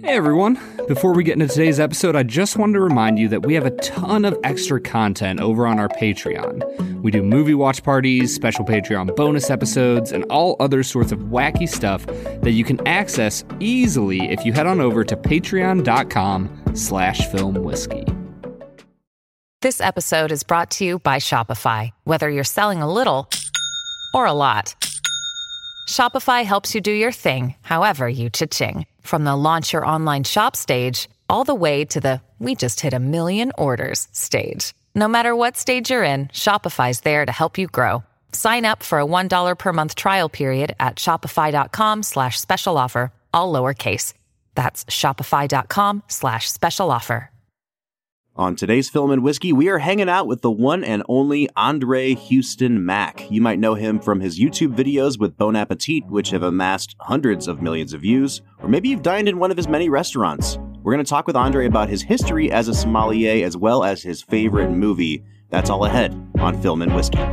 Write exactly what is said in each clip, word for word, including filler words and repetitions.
Hey everyone, before we get into today's episode, I just wanted to remind you that we have a ton of extra content over on our Patreon. We do movie watch parties, special Patreon bonus episodes, and all other sorts of wacky stuff that you can access easily if you head on over to patreon.com slash filmwhiskey. This episode is brought to you by Shopify. Whether you're selling a little or a lot, Shopify helps you do your thing, however you cha-ching. From the launch your online shop stage, all the way to the we just hit a million orders stage. No matter what stage you're in, Shopify's there to help you grow. Sign up for a one dollar per month trial period at shopify.com slash special offer, all lowercase. That's shopify.com slash special offer. On today's Film and Whiskey, we are hanging out with the one and only Andre Houston Mack. You might know him from his YouTube videos with Bon Appetit, which have amassed hundreds of millions of views, or maybe you've dined in one of his many restaurants. We're going to talk with Andre about his history as a sommelier as well as his favorite movie. That's all ahead on Film and Whiskey.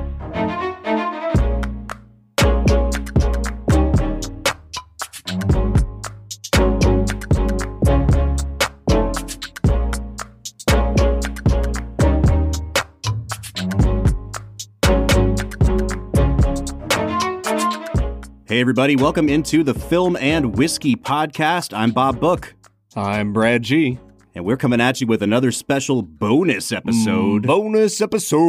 Hey everybody, welcome into the Film and Whiskey podcast. I'm Bob Book. I'm Brad G. And we're coming at you with another special bonus episode. Mm, bonus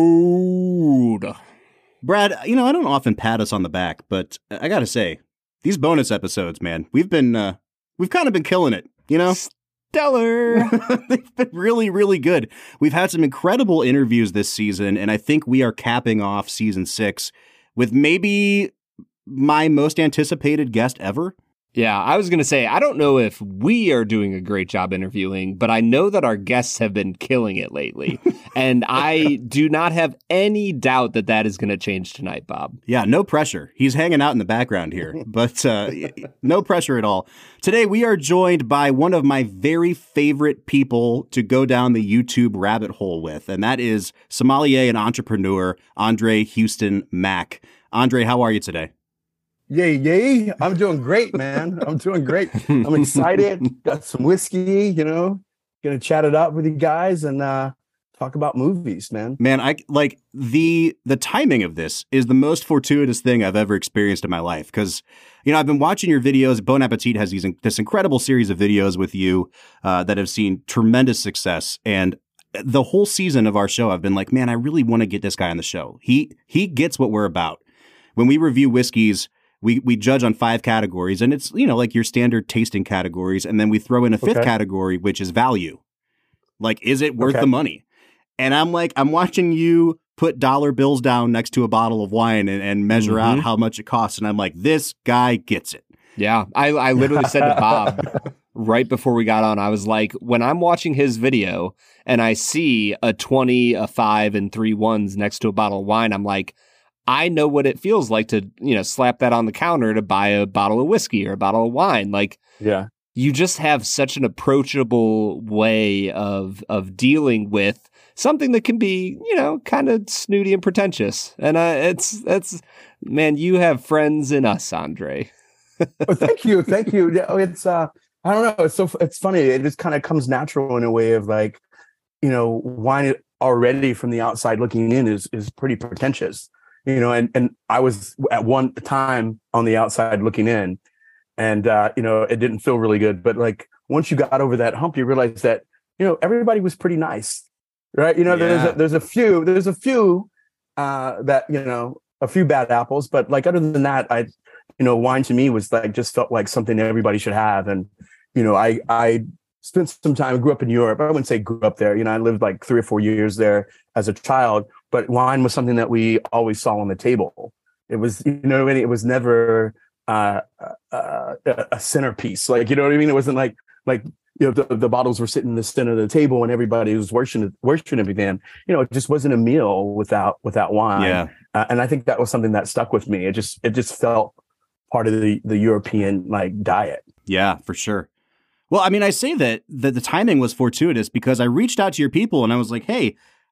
episode. Brad, you know, I don't often pat us on the back, but I gotta say, these bonus episodes, man, we've been, uh, we've kind of been killing it, you know? Stellar. They've been really, really good. We've had some incredible interviews this season, and I think we are capping off season six with maybe my most anticipated guest ever. Yeah, I was going to say, I don't know if we are doing a great job interviewing, but I know that our guests have been killing it lately. And I do not have any doubt that that is going to change tonight, Bob. Yeah, no pressure. He's hanging out in the background here, but uh, no pressure at all. Today, we are joined by one of my very favorite people to go down the YouTube rabbit hole with, and that is sommelier and entrepreneur Andre Houston Mack. Andre, how are you today? Yay, yay. I'm doing great, man. I'm doing great. I'm excited. Got some whiskey, you know, gonna chat it up with you guys and uh, talk about movies, man. Man, I like the the timing of this is the most fortuitous thing I've ever experienced in my life. Because, you know, I've been watching your videos. Bon Appetit has these this incredible series of videos with you uh, that have seen tremendous success. And the whole season of our show, I've been like, man, I really want to get this guy on the show. He he gets what we're about. When we review whiskeys, We we judge on five categories, and it's, you know, like your standard tasting categories, and then we throw in a fifth Okay. category, which is value. Like, is it worth Okay. the money? And I'm like, I'm watching you put dollar bills down next to a bottle of wine and, and measure Mm-hmm. out how much it costs, and I'm like, this guy gets it. Yeah, I, I literally said to Bob right before we got on, I was like, when I'm watching his video and I see a twenty, a five, and three ones next to a bottle of wine, I'm like, I know what it feels like to, you know, slap that on the counter to buy a bottle of whiskey or a bottle of wine. Like, Yeah. you just have such an approachable way of of dealing with something that can be, you know, kind of snooty and pretentious. And uh, it's, it's, man, you have friends in us, Andre. Oh, thank you. Thank you. Yeah, It's, uh, I don't know. It's so, it's funny. It just kind of comes natural in a way of like, you know, wine already from the outside looking in is, is pretty pretentious. You know, and, and I was at one time on the outside looking in, and, uh, you know, it didn't feel really good. But like, once you got over that hump, you realize that, you know, everybody was pretty nice, right? You know, Yeah. there's, a, there's a few, there's a few uh, that, you know, a few bad apples. But like, other than that, I, you know, wine to me was like, just felt like something that everybody should have. And, you know, I, I spent some time, grew up in Europe. I wouldn't say grew up there. You know, I lived like three or four years there as a child. But wine was something that we always saw on the table. It was, you know what I mean? It was never uh, uh, a centerpiece. Like, you know what I mean? It wasn't like, like, you know, the, the bottles were sitting in the center of the table and everybody was worshiping, worshiping everything. You know, it just wasn't a meal without, without wine. Yeah. Uh, and I think that was something that stuck with me. It just, it just felt part of the, the European like diet. Yeah, for sure. Well, I mean, I say that, that the timing was fortuitous because I reached out to your people and I was like, hey,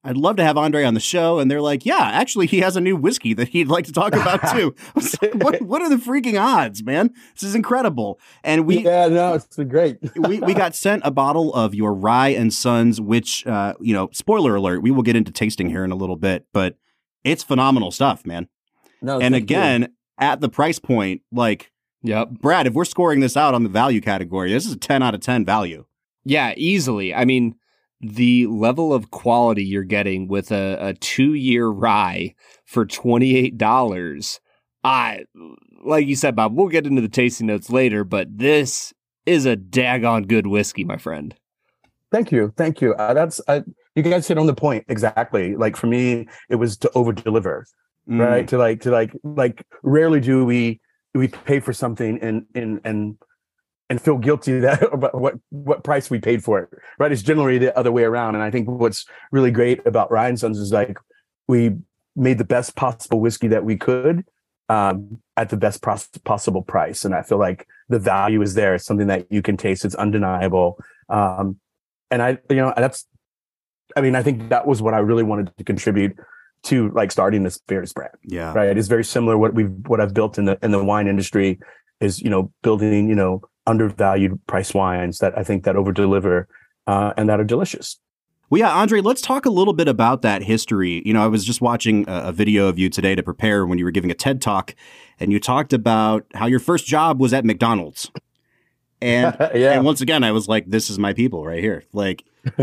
I'd love to have Andre on the show. And they're like, yeah, actually, he has a new whiskey that he'd like to talk about too. I was like, what, what are the freaking odds, man? This is incredible. And we, yeah, no, it's been great. we, we got sent a bottle of your Rye and Sons, which, uh, you know, spoiler alert, we will get into tasting here in a little bit, but it's phenomenal stuff, man. No, and again, you. At the price point, like, yep. Brad, if we're scoring this out on the value category, this is a ten out of ten value. Yeah, easily. I mean, the level of quality you're getting with a, a two-year rye for twenty-eight dollars, I, like you said, Bob, we'll get into the tasting notes later, but this is a daggone good whiskey, my friend. Thank you. Thank you. Uh, that's, uh, you guys hit on the point. Exactly. Like for me, it was to over deliver, mm. right? To like, to like, like rarely do we, we pay for something and, and, and, and feel guilty that about what, what price we paid for it, right? It's generally the other way around. And I think what's really great about Rye and Sons is like, we made the best possible whiskey that we could um, at the best pros- possible price. And I feel like the value is there. It's something that you can taste. It's undeniable. Um, and I, you know, that's, I mean, I think that was what I really wanted to contribute to like starting the spirits brand. Yeah. Right. It is very similar what we've, what I've built in the, in the wine industry is, you know, building, you know, undervalued price wines that I think that over deliver uh, and that are delicious. Well, yeah, Andre, let's talk a little bit about that history. You know, I was just watching a, a video of you today to prepare when you were giving a TED Talk, and you talked about how your first job was at McDonald's. And, yeah. and once again, I was like, this is my people right here. Like,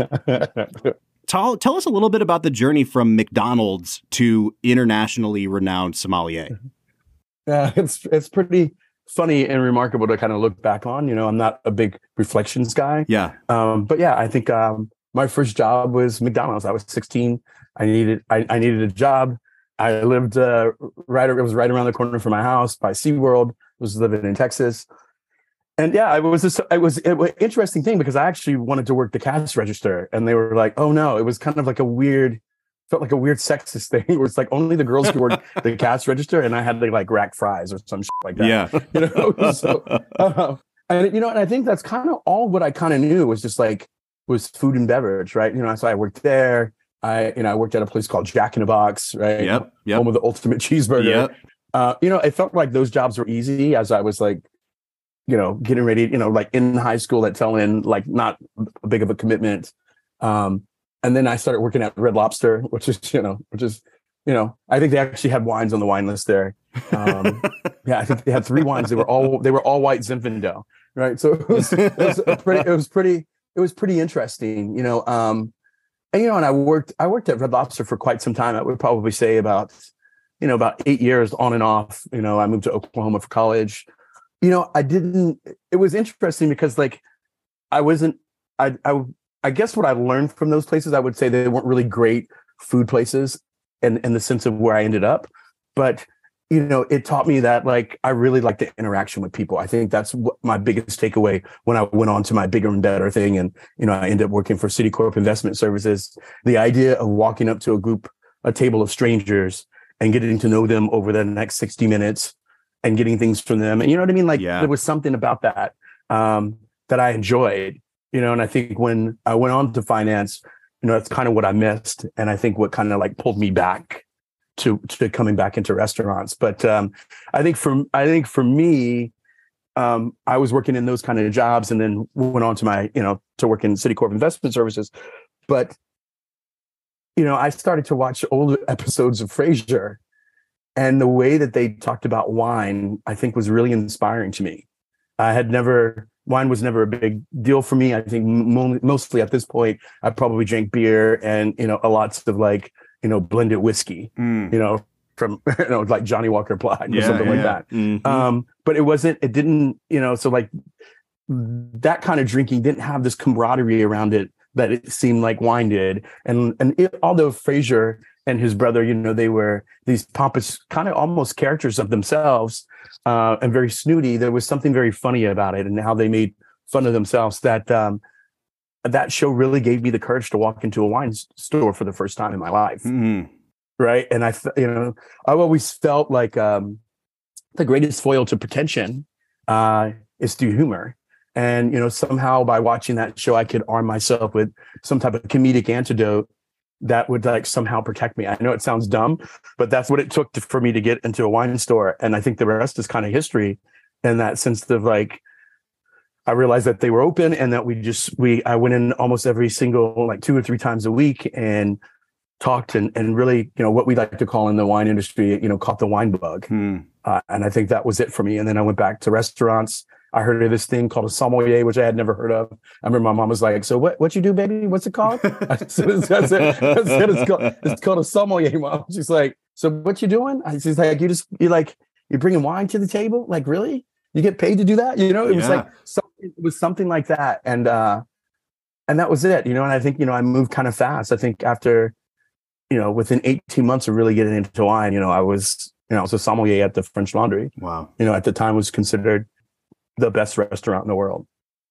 tell, tell us a little bit about the journey from McDonald's to internationally renowned sommelier. Yeah, it's it's pretty funny and remarkable to kind of look back on. You know, I'm not a big reflections guy. Yeah. Um, but yeah, I think um, my first job was McDonald's. I was sixteen. I needed I, I needed a job. I lived uh, right. It was right around the corner from my house by SeaWorld. I was living in Texas. And yeah, it was just, it was it was an interesting thing because I actually wanted to work the cash register, and they were like, "Oh no!" It was kind of like a weird, felt like a weird sexist thing where it's like only the girls could work the cash register, and I had to like rack fries or some shit like that. Yeah, you know. So, uh, and you know, and I think that's kind of all what I kind of knew was just like was food and beverage, right? You know, so I worked there. I you know I worked at a place called Jack in the Box, right? Yep, yep. Home of the ultimate cheeseburger. Yep. Uh, you know, it felt like those jobs were easy as I was like, you know, getting ready, you know, like in high school at Tail End, like not a big of a commitment. Um, and then I started working at Red Lobster, which is, you know, which is, you know, I think they actually had wines on the wine list there. Um, yeah, I think they had three wines. They were all, they were all white Zinfandel, right? So it was, it was a pretty, it was pretty, it was pretty interesting, you know. Um, and, you know, and I worked, I worked at Red Lobster for quite some time. I would probably say about, you know, about eight years on and off. You know, I moved to Oklahoma for college. You know, I didn't, it was interesting because like, I wasn't, I, I, I guess what I learned from those places, I would say they weren't really great food places in, in the sense of where I ended up. But, you know, it taught me that like, I really like the interaction with people. I think that's what my biggest takeaway when I went on to my bigger and better thing. And, you know, I ended up working for Citicorp Investment Services. The idea of walking up to a group, a table of strangers and getting to know them over the next sixty minutes and getting things from them. And you know what I mean? Like yeah. there was something about that um, that I enjoyed, you know, and I think when I went on to finance, you know, that's kind of what I missed. And I think what kind of like pulled me back to, to coming back into restaurants. But um, I think for, I think for me, um, I was working in those kind of jobs and then went on to my, you know, to work in Citicorp Investment Services. But, you know, I started to watch old episodes of Frasier. And the way that they talked about wine, I think was really inspiring to me. I had never, wine was never a big deal for me. I think mo- mostly at this point, I probably drank beer and, you know, a lots of like, you know, blended whiskey, mm. you know, from, you know, like Johnny Walker Black or yeah, something yeah. like that. Mm-hmm. Um, but it wasn't, it didn't, you know, so like that kind of drinking didn't have this camaraderie around it that it seemed like wine did. And, and it, although Frasier and his brother, you know, they were these pompous kind of almost characters of themselves uh, and very snooty. There was something very funny about it and how they made fun of themselves that um, that show really gave me the courage to walk into a wine store for the first time in my life. Mm-hmm. Right. And I, you know, I've always felt like um, the greatest foil to pretension uh, is through humor. And, you know, somehow by watching that show, I could arm myself with some type of comedic antidote that would like somehow protect me. I know it sounds dumb, but that's what it took to, for me to get into a wine store. And I think the rest is kind of history in that sense of like, I realized that they were open and that we just, we, I went in almost every single, like two or three times a week and talked and, and really, you know, what we like to call in the wine industry, you know, caught the wine bug. Hmm. Uh, and I think that was it for me. And then I went back to restaurants. I heard of this thing called a sommelier, which I had never heard of. I remember my mom was like, so what, what you do, baby? What's it called? I said, it's, I said, I said it's, called, it's called a sommelier, mom. She's like, so what you doing? I, she's like, you just, you like, you're bringing wine to the table? Like, really? You get paid to do that? You know, it yeah. was like, so, it was something like that. And, uh, and that was it, you know, and I think, you know, I moved kind of fast. I think after, you know, within eighteen months of really getting into wine, you know, I was, you know, I was a sommelier at the French Laundry. Wow. You know, at the time was considered the best restaurant in the world.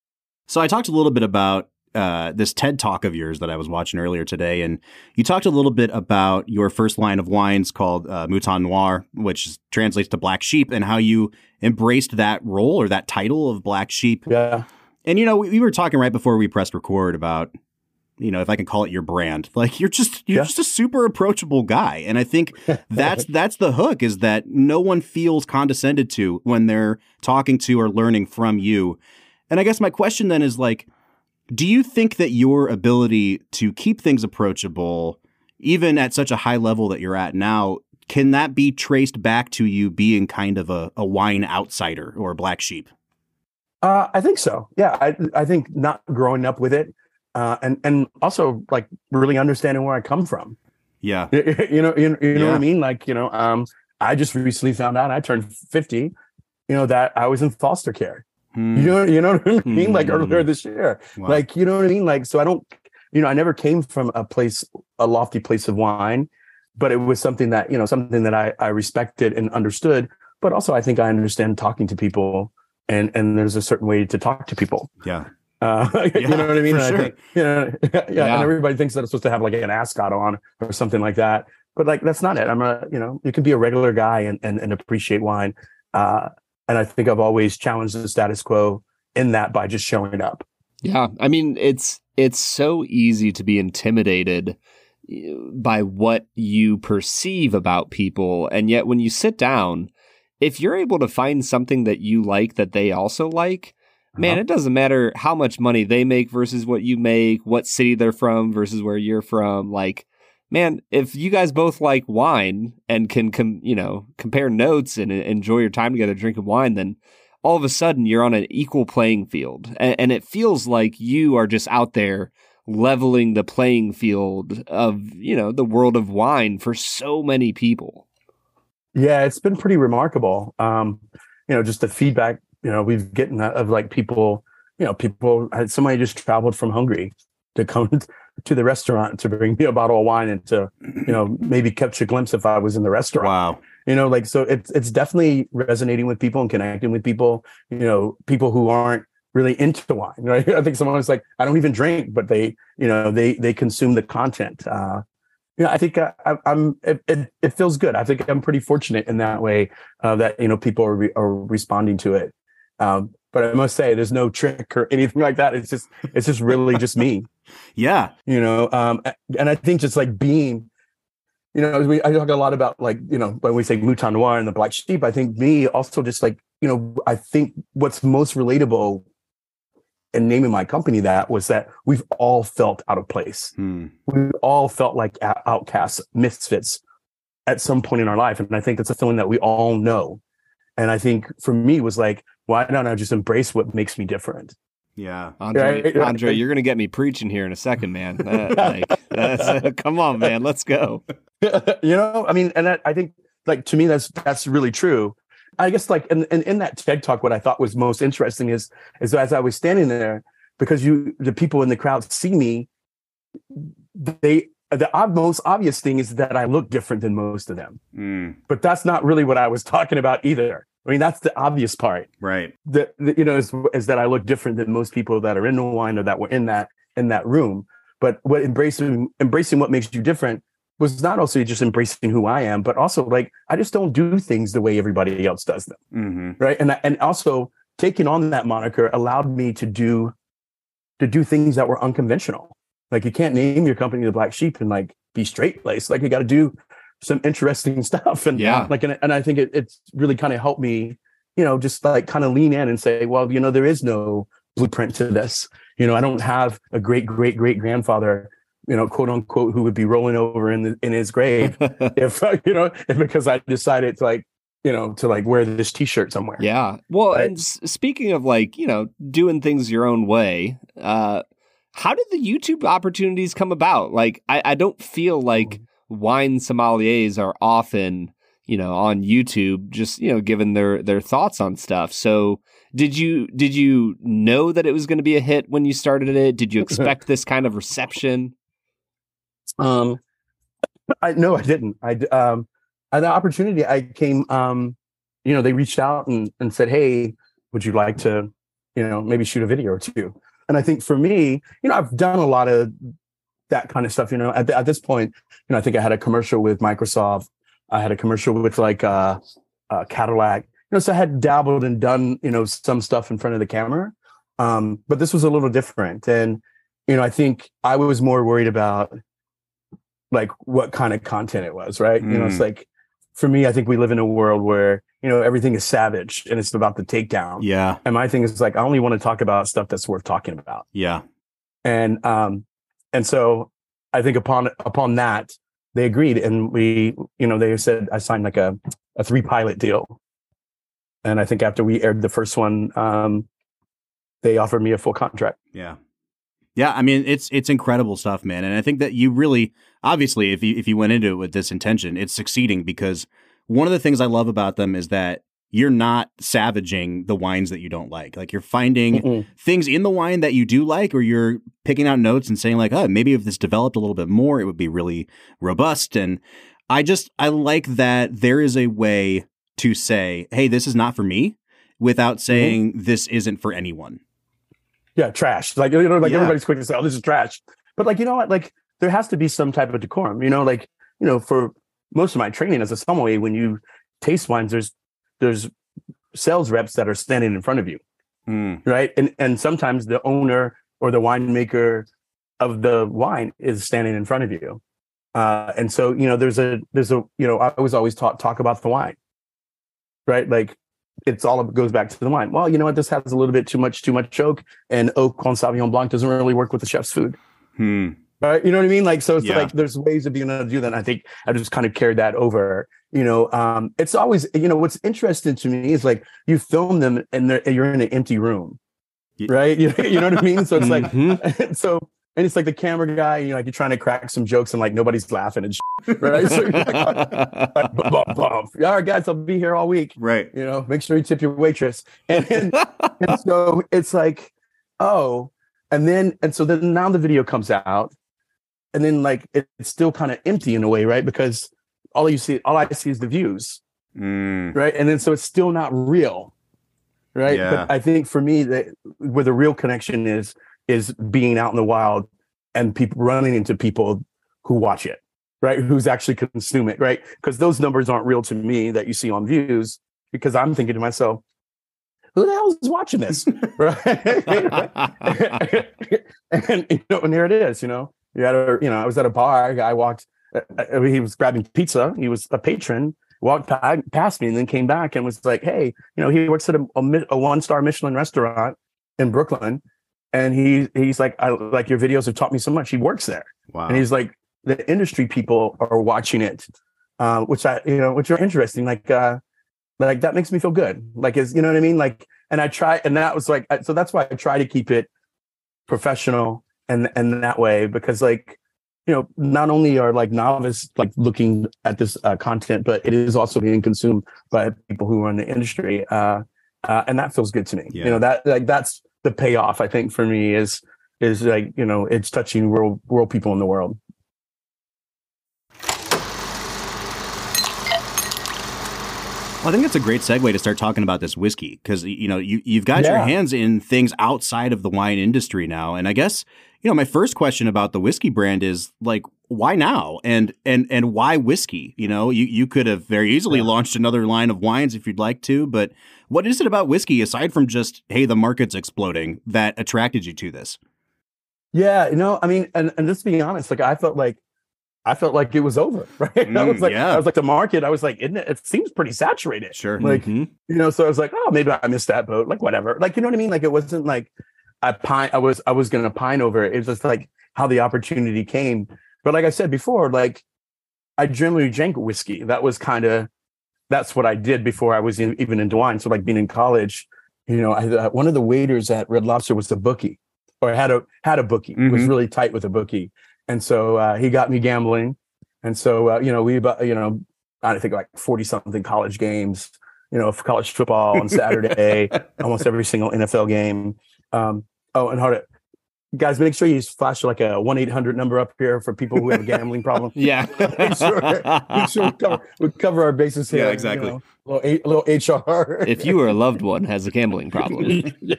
So I talked a little bit about uh, this TED Talk of yours that I was watching earlier today, and you talked a little bit about your first line of wines called uh, Mouton Noir, which translates to Black Sheep, and how you embraced that role or that title of Black Sheep. Yeah. And, you know, we, we were talking right before we pressed record about, you know, if I can call it your brand, like you're just, you're yeah. just a super approachable guy. And I think that's, that's the hook, is that no one feels condescended to when they're talking to or learning from you. And I guess my question then is like, do you think that your ability to keep things approachable, even at such a high level that you're at now, can that be traced back to you being kind of a, a wine outsider or a black sheep? Uh, I think so. Yeah. I, I think not growing up with it. Uh, and, and also like really understanding where I come from. Yeah. You know, you, you know yeah. what I mean? Like, you know, um, I just recently found out I turned fifty, you know, that I was in foster care. Hmm. You know, you know what I mean? Hmm. Like earlier this year, wow. Like, you know what I mean? Like, so I don't, you know, I never came from a place, a lofty place of wine, but it was something that, you know, something that I, I respected and understood, but also I think I understand talking to people, and, and there's a certain way to talk to people. Yeah. Uh, you yeah, know what I mean? For sure. I think, you know, yeah, yeah. And everybody thinks that it's supposed to have like an ascot on or something like that. But like, that's not it. I'm a, you know, you can be a regular guy and, and, and appreciate wine. Uh, and I think I've always challenged the status quo in that by just showing up. Yeah. I mean, it's, it's so easy to be intimidated by what you perceive about people. And yet when you sit down, if you're able to find something that you like that they also like, man, it doesn't matter how much money they make versus what you make, what city they're from versus where you're from. Like, man, if you guys both like wine and can, com- you know, compare notes and enjoy your time together drinking wine, then all of a sudden you're on an equal playing field. And, and it feels like you are just out there leveling the playing field of, you know, the world of wine for so many people. Yeah, it's been pretty remarkable. Um, you know, just the feedback, you know, we've gotten that of like people, you know, people had somebody just traveled from Hungary to come to the restaurant to bring me a bottle of wine and to, you know, maybe catch a glimpse if I was in the restaurant. Wow. You know, like, so it's, it's definitely resonating with people and connecting with people, you know, people who aren't really into wine, right? I think someone was like, I don't even drink, but they, you know, they, they consume the content. Uh, you know, I think I, I, I'm, it, it, it feels good. I think I'm pretty fortunate in that way, uh, that, you know, people are, re- are responding to it. Um, but I must say, there's no trick or anything like that. It's just, it's just really just me. Yeah. You know, um, and I think just like being, you know, we, I talk a lot about like, you know, when we say Mouton Noir and the Black Sheep, I think me also just like, you know, I think what's most relatable in naming my company that was that we've all felt out of place. Hmm. We all felt like outcasts, misfits at some point in our life. And I think that's a feeling that we all know. And I think for me was like, why don't I just embrace what makes me different? Yeah. Andre, right? Andre, you're going to get me preaching here in a second, man. Uh, like, that's, uh, come on, man, let's go. You know, I mean, and that, I think like, to me, that's, that's really true. I guess like in, in, in that TED Talk, what I thought was most interesting is, is as I was standing there, because you, the people in the crowd see me, they, the most obvious thing is that I look different than most of them. Mm. But that's not really what I was talking about either. I mean, that's the obvious part. Right. The, the, you know, is, is that I look different than most people that are in the wine or that were in that, in that room. But what embracing, embracing what makes you different was not also just embracing who I am, but also like, I just don't do things the way everybody else does them. Mm-hmm. Right. And, and also taking on that moniker allowed me to do, to do things that were unconventional. Like, you can't name your company the Black Sheep and like be straight laced. Like you got to do some interesting stuff. And Yeah. like, and, and I think it, it's really kind of helped me, you know, just like kind of lean in and say, well, you know, there is no blueprint to this. You know, I don't have a great, great, great grandfather, you know, quote unquote, who would be rolling over in the, in his grave if, you know, if, because I decided to like, you know, to like wear this t-shirt somewhere. Yeah. Well, Right. and s- speaking of like, you know, doing things your own way, uh, how did the YouTube opportunities come about? Like, I, I don't feel like wine sommeliers are often, you know, on YouTube, just, you know, giving their, their thoughts on stuff. So did you, did you know that it was going to be a hit when you started it? Did you expect this kind of reception? Um, I no, I didn't. I um, I had the opportunity. I came. Um, you know, they reached out and and said, "Hey, would you like to, you know, maybe shoot a video or two?" And I think for me, you know, I've done a lot of that kind of stuff. You know, at at this point, you know, I think I had a commercial with Microsoft. I had a commercial with like uh, uh Cadillac. You know, so I had dabbled and done, you know, some stuff in front of the camera. Um, but this was a little different, and you know, I think I was more worried about like what kind of content it was, right? Mm. You know, it's like, for me, I think we live in a world where, you know, everything is savage and it's about the takedown. Yeah. And my thing is like, I only want to talk about stuff that's worth talking about. Yeah. And, um, and so I think upon, upon that, they agreed. And we, you know, they said, I signed like a, a three pilot deal. And I think after we aired the first one, um, they offered me a full contract. Yeah. Yeah, I mean, it's it's incredible stuff, man. And I think that you really, obviously, if you, if you went into it with this intention, it's succeeding, because one of the things I love about them is that you're not savaging the wines that you don't like. Like, you're finding Mm-mm. things in the wine that you do like, or you're picking out notes and saying like, oh, maybe if this developed a little bit more, it would be really robust. And I just, I like that there is a way to say, hey, this is not for me, without saying mm-hmm. this isn't for anyone. Yeah, trash. Like, you know, like yeah. everybody's quick to say, oh, this is trash. But like, you know what? Like, there has to be some type of decorum, you know, like, you know, for most of my training as a sommelier, when you taste wines, there's, there's sales reps that are standing in front of you. Mm. Right. And, and sometimes the owner or the winemaker of the wine is standing in front of you. Uh, and so, you know, there's a, there's a, you know, I was always taught, talk about the wine, right? Like, it's all, it goes back to the wine. Well, you know what? This has a little bit too much, too much oak, and oak on Sauvignon Blanc doesn't really work with the chef's food. Hmm. Right? You know what I mean? Like, so it's yeah. like, there's ways of being able to do that. And I think I just kind of carried that over, you know, um, it's always, you know, what's interesting to me is like, you film them and you're in an empty room, right? You, you know what I mean? So it's mm-hmm. like, so, and it's like the camera guy, you know, like you're trying to crack some jokes and like nobody's laughing and shit, right? So you're like, like bum, bum, bum. All right, guys, I'll be here all week. Right. You know, make sure you tip your waitress. And, and, and so it's like, oh, and then, and so then now the video comes out, and then like it, it's still kind of empty in a way, right? Because all you see, all I see is the views, mm. right? And then so it's still not real, right? Yeah. But I think for me, that where the real connection is, is being out in the wild and people running into people who watch it, right? Who's actually consume it, right? Because those numbers aren't real to me that you see on views, because I'm thinking to myself, who the hell is watching this? Right? And, you know, and there it is, you know, you had a, you know, I was at a bar, a guy walked, uh, he was grabbing pizza. He was a patron, walked past me and then came back and was like, hey, you know, he works at a, a, a one-star Michelin restaurant in Brooklyn. And he he's like, I like your videos have taught me so much. He works there. Wow. And he's like, the industry people are watching it, uh, which I, you know, which are interesting. Like, uh, like that makes me feel good. Like, is, you know what I mean? Like, and I try, and that was like, so that's why I try to keep it professional and, and that way, because like, you know, not only are like novice, like looking at this uh, content, but it is also being consumed by people who are in the industry. Uh, uh, and that feels good to me. Yeah. You know, that like, that's, the payoff, I think, for me is is like, you know, it's touching world world people in the world. Well, I think that's a great segue to start talking about this whiskey, because, you know, you, you've got yeah. your hands in things outside of the wine industry now. And I guess, you know, my first question about the whiskey brand is like, why now? And and and why whiskey? You know, you, you could have very easily yeah. launched another line of wines if you'd like to, but what is it about whiskey, aside from just, hey, the market's exploding, that attracted you to this? Yeah, you know, I mean, and, and just to be honest, like I felt like I felt like it was over, right? Mm, I was like, yeah. I was like, the market, I was like, isn't it, it seems pretty saturated. Sure. Like, Mhm. you know, so I was like, oh, maybe I missed that boat. Like, whatever. Like, you know what I mean? Like, it wasn't like I pine, I was, I was going to pine over it. It was just like how the opportunity came. But like I said before, like, I generally drank whiskey. That was kind of, that's what I did before I was in, even into wine. So like being in college, you know, I, uh, one of the waiters at Red Lobster was the bookie, or had a, had a bookie, Mhm. was really tight with a bookie. And so uh, he got me gambling. And so, uh, you know, we, uh, you know, I think like forty something college games, you know, college football on Saturday, almost every single N F L game. Um, oh, and hold it. Guys, make sure you flash like a one eight hundred number up here for people who have a gambling problem. Yeah. make sure, make sure we, cover, we cover our bases here. Yeah, exactly. You know, a little, a little H R. If you or a loved one has a gambling problem. Yeah.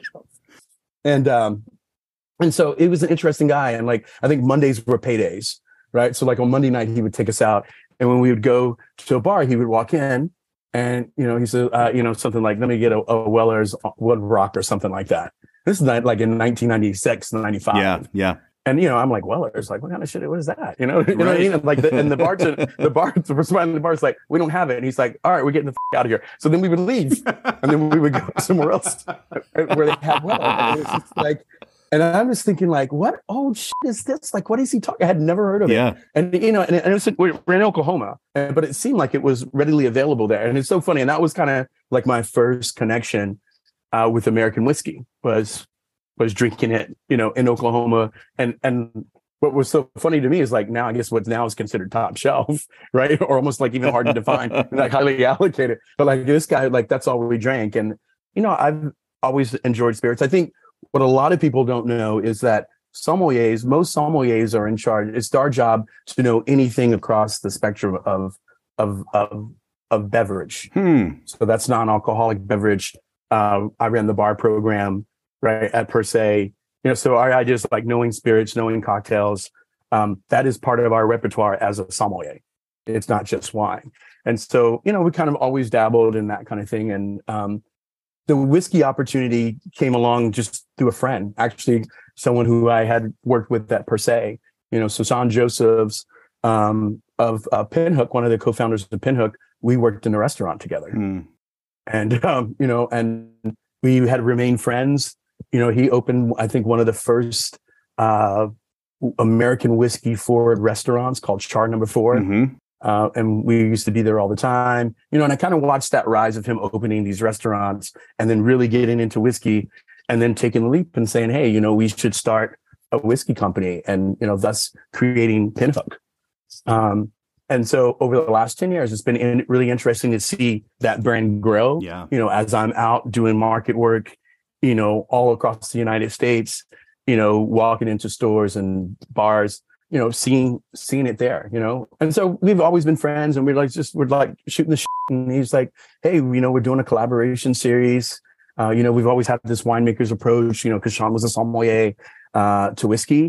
And, um, and so it was an interesting guy. And like, I think Mondays were paydays, right? So like on Monday night, he would take us out. And when we would go to a bar, he would walk in and, you know, he said, uh, you know, something like, let me get a, a Weller's Wood Rock or something like that. This is not like in nineteen ninety-six, ninety-five. Yeah. Yeah. And, you know, I'm like, Weller's, like, what kind of shit? What is that? You know, you know what I mean? And like, the, and the bartender, the bar, the person behind the bar is like, we don't have it. And he's like, all right, we're getting the f- out of here. So then we would leave, and then we would go somewhere else where they have Weller. And it was just like, and I'm just thinking, like, what old shit is this? Like, what is he talking? I had never heard of Yeah. it. And you know, and, and it was we're in Oklahoma, uh, but it seemed like it was readily available there. And it's so funny. And that was kind of like my first connection uh, with American whiskey was. was drinking it, you know, in Oklahoma. And and what was so funny to me is like now I guess what now is considered top shelf, right? Or almost like even hard to define, like highly allocated. But like this guy, like that's all we drank. And, you know, I've always enjoyed spirits. I think what a lot of people don't know is that sommeliers, most sommeliers are in charge. It's our job to know anything across the spectrum of of of, of beverage. Hmm. So that's non-alcoholic beverage. Uh, I ran the bar program. Right at Per Se, you know, so our idea is like knowing spirits, knowing cocktails. Um, that is part of our repertoire as a sommelier. It's not just wine, and so you know, we kind of always dabbled in that kind of thing. And um, the whiskey opportunity came along just through a friend, actually, someone who I had worked with at Per Se. You know, so Sean Josephs um, of uh, Pinhook, one of the co-founders of Pinhook, we worked in a restaurant together, Hmm. and um, you know, and we had remained friends. You know, he opened, I think, one of the first uh, American whiskey forward restaurants called Char Number Four. Mm-hmm. Uh, and we used to be there all the time, you know, and I kind of watched that rise of him opening these restaurants and then really getting into whiskey and then taking the leap and saying, hey, you know, we should start a whiskey company and, you know, thus creating Pinhook. Um, and so over the last ten years, it's been in, really interesting to see that brand grow, Yeah. you know, as I'm out doing market work, you know, all across the United States, you know, walking into stores and bars, you know, seeing seeing it there, you know. And so we've always been friends, and we're like just we're like shooting the shit. And he's like, hey, you know, we're doing a collaboration series. Uh, you know, we've always had this winemaker's approach, you know, because Sean was a sommelier uh, to whiskey.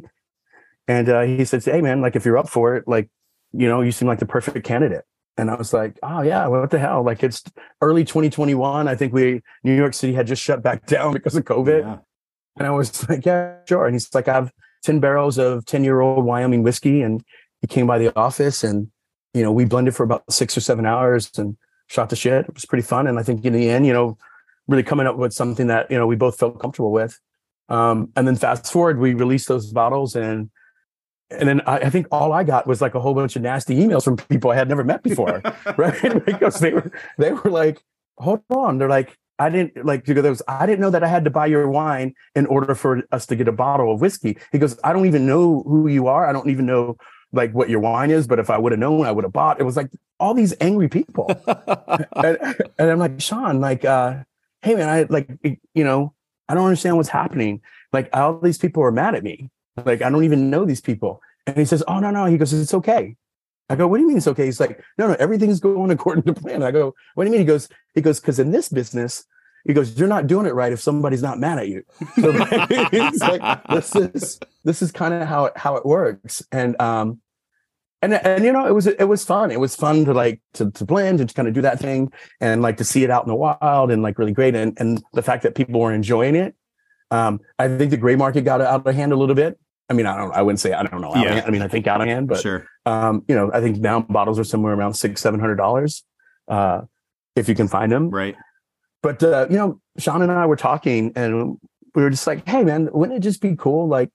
And uh, he said, hey, man, like if you're up for it, like, you know, you seem like the perfect candidate. And I was like, oh, yeah, what the hell? Like, it's early twenty twenty-one. I think we, New York City had just shut back down because of COVID. Yeah. And I was like, yeah, sure. And he's like, I have ten barrels of ten-year-old Wyoming whiskey. And he came by the office and, you know, we blended for about six or seven hours and shot the shit. It was pretty fun. And I think in the end, you know, really coming up with something that, you know, we both felt comfortable with. Um, and then fast forward, we released those bottles and And then I, I think all I got was like a whole bunch of nasty emails from people I had never met before, right? Because they were they were like, "Hold on," they're like, "I didn't like." There was, I didn't know that I had to buy your wine in order for us to get a bottle of whiskey. He goes, "I don't even know who you are. I don't even know like what your wine is. But if I would have known, I would have bought." It was like all these angry people, and, and I'm like, Sean, like, uh, hey man, I like, you know, I don't understand what's happening. Like all these people are mad at me. Like, I don't even know these people. And he says, oh, no, no. He goes, it's okay. I go, what do you mean it's okay? He's like, no, no, everything's going according to plan. I go, what do you mean? He goes, he goes, because in this business, he goes, you're not doing it right if somebody's not mad at you. So he's like, this is, this is kind of how it, how it works. And, um, and, and, you know, it was, it was fun. It was fun to like, to, to blend and to kind of do that thing and like to see it out in the wild and like really great. And, and the fact that people were enjoying it. Um, I think the gray market got out of hand a little bit. I mean, I don't, I wouldn't say, I don't know. Out Yeah. of hand. I mean, I think out of hand, but, Sure. um, you know, I think now bottles are somewhere around six, seven hundred dollars, uh, if you can find them. Right. But, uh, you know, Sean and I were talking and we were just like, hey man, wouldn't it just be cool? Like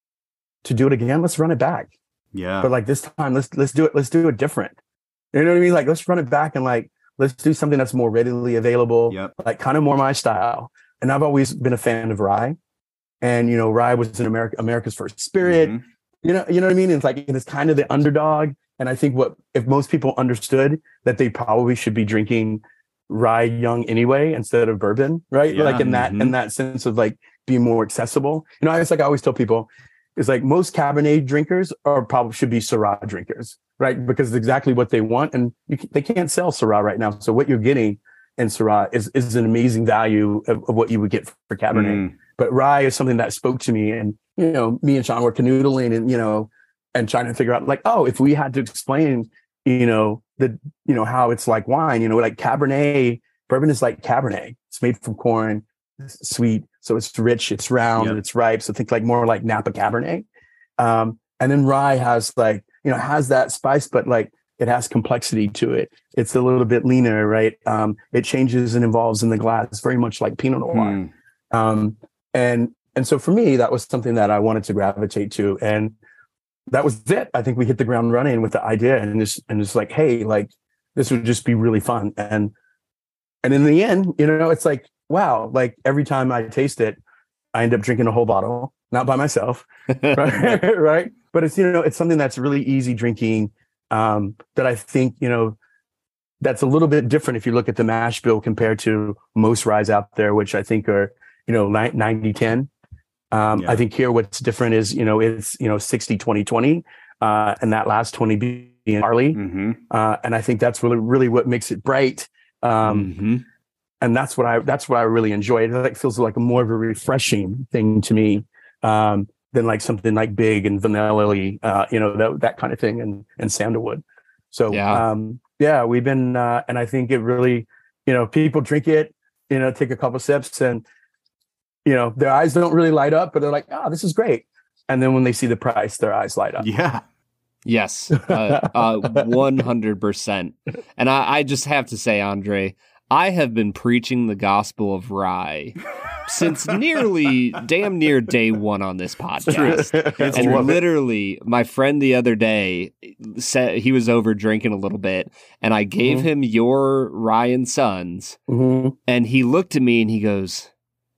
to do it again? Let's run it back. Yeah. But like this time, let's, let's do it. Let's do it different. You know what I mean? Like, let's run it back and like, let's do something that's more readily available, Yep. like kind of more my style. And I've always been a fan of rye. And, you know, rye was in America, America's first spirit. Mhm. You know, you know what I mean? It's like, it's kind of the underdog. And I think what, if most people understood that they probably should be drinking rye young anyway, instead of bourbon, right? Yeah. Like in that, Mhm. in that sense of like being more accessible. You know, it's like, I always tell people, it's like most Cabernet drinkers are probably should be Syrah drinkers, right? Because it's exactly what they want. And you, they can't sell Syrah right now. So what you're getting in Syrah is, is an amazing value of, of what you would get for Cabernet. Mm. But rye is something that spoke to me, and you know, me and Sean were canoodling, and you know, and trying to figure out like, oh, if we had to explain, you know, the you know how it's like wine, you know, like Cabernet, bourbon is like Cabernet. It's made from corn, it's sweet, so it's rich, it's round, Yep. and it's ripe. So think like more like Napa Cabernet. Um, and then rye has like you know has that spice, but like it has complexity to it. It's a little bit leaner, right? Um, it changes and evolves in the glass, very much like Pinot Noir. Mm. Um, and and so for me, that was something that I wanted to gravitate to, and that was it. I think we hit the ground running with the idea, and just and just like, hey, like this would just be really fun. And and in the end, you know, it's like, wow, like every time I taste it, I end up drinking a whole bottle, not by myself, right? Right? But it's you know, it's something that's really easy drinking. Um, that I think you know. That's a little bit different if you look at the mash bill compared to most ryes out there, which I think are, you know, ninety ten. Um, Yeah. I think here what's different is, you know, it's, you know, sixty twenty twenty, uh, and that last twenty being barley. Mm-hmm. Uh, and I think that's really, really what makes it bright. Um, Mhm. and that's what I, that's what I really enjoy. It like feels like a more of a refreshing thing to me, um, than like something like big and vanilla-y, uh, you know, that, that kind of thing, and, and sandalwood. So, Yeah. um, yeah, we've been, uh, and I think it really, you know, people drink it, you know, take a couple sips and, you know, their eyes don't really light up, but they're like, oh, this is great. And then when they see the price, their eyes light up. Yeah. Yes, uh, uh, one hundred percent. And I, I just have to say, Andre, I have been preaching the gospel of rye since nearly, damn near day one on this podcast. It's And true. literally, my friend the other day said he was over drinking a little bit, and I gave Mhm. him your Rye and Sons, Mhm. and he looked at me and he goes,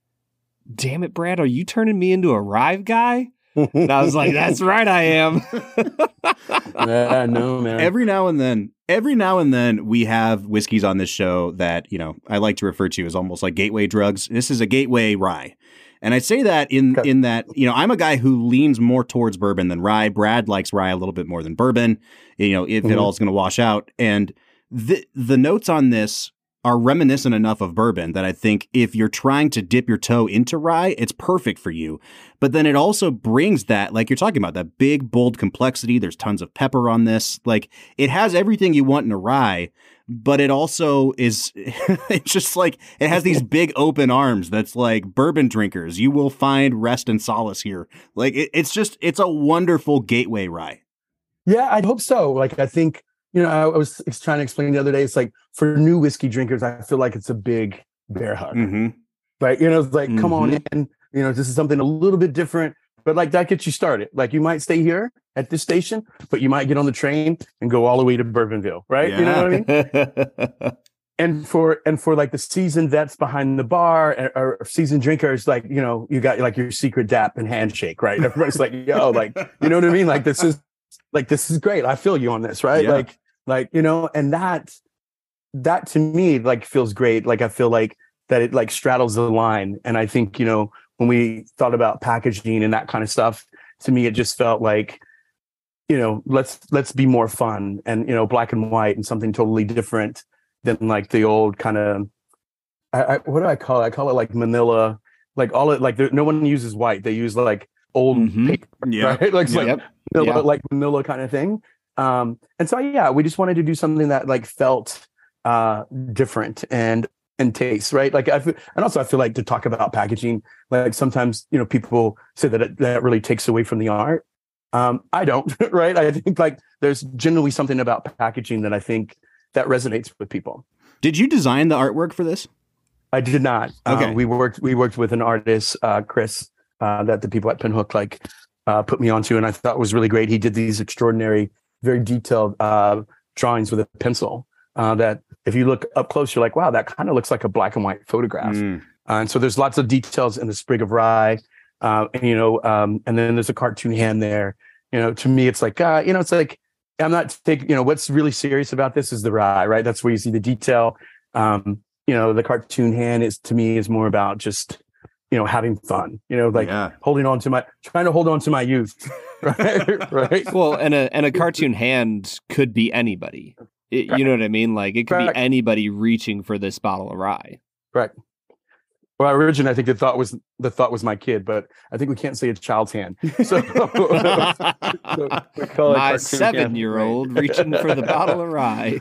"Damn it, Brad, are you turning me into a rye guy?" And I was like, "That's right, I am." Yeah, no, man. Every now and then, every now and then, we have whiskeys on this show that, you know, I like to refer to as almost like gateway drugs. This is a gateway rye. And I say that in, Okay. in that, you know, I'm a guy who leans more towards bourbon than rye. Brad likes rye a little bit more than bourbon, you know, if it Mhm. all is going to wash out. And the, the notes on this are reminiscent enough of bourbon that I think if you're trying to dip your toe into rye, it's perfect for you. But then it also brings that, like you're talking about, that big, bold complexity. There's tons of pepper on this. Like, it has everything you want in a rye, but it also is, it's just like, it has these big open arms that's like, bourbon drinkers, you will find rest and solace here. Like, it, it's just, it's a wonderful gateway rye. Yeah, I hope so. Like, I think, you know, I was trying to explain the other day, it's like for new whiskey drinkers, I feel like it's a big bear hug. Mm-hmm. Like, you know, it's like, come on Mhm. in, you know, this is something a little bit different, but like that gets you started. Like, you might stay here at this station, but you might get on the train and go all the way to Bourbonville, right? You know what I mean? And for and for like the seasoned vets behind the bar or, or seasoned drinkers, like, you know, you got like your secret dap and handshake, right? Everybody's like, yo, like, you know what I mean? Like, this is like, this is great. I feel you on this, right? Yeah. Like, like, you know, and that, that to me, like, feels great. Like, I feel like that it like straddles the line. And I think, you know, when we thought about packaging and that kind of stuff, to me, it just felt like, you know, let's, let's be more fun and, you know, black and white and something totally different than like the old kind of, I, I, what do I call it? I call it like Manila, like all it, like there, no one uses white. They use like old Mhm. paper, Yeah. right? Like, it's like Yep. Manila, Yeah. like Manila kind of thing. Um, and so, yeah, we just wanted to do something that like felt uh, different. And and taste, right? Like I feel, and also I feel like to talk about packaging, like sometimes, you know, people say that it, that really takes away from the art. Um, I don't, right? I think like there's generally something about packaging that I think that resonates with people. Did you design the artwork for this? I did not. Okay. Um, we worked, we worked with an artist, uh, Chris, uh, that the people at Pinhook like uh, put me onto, and I thought was really great. He did these extraordinary, very detailed uh, drawings with a pencil uh, that if you look up close, you're like, wow, that kind of looks like a black and white photograph. Mm. Uh, and so there's lots of details in the sprig of rye, uh, and, you know, um, and then there's a cartoon hand there. You know, to me, it's like, uh, you know, it's like, I'm not taking, you know, what's really serious about this is the rye, right? That's where you see the detail. Um, you know, the cartoon hand is, to me, is more about just, you know, having fun, you know, like yeah. holding on to my, trying to hold on to my youth. Right. Right. Well, and a, and a cartoon hand could be anybody. It, you know what I mean? Like it could Correct. be anybody reaching for this bottle of rye. Right. Well, originally, I think the thought was the thought was my kid, but I think we can't say a child's hand. So, so my seven-year-old right. reaching for the bottle of rye.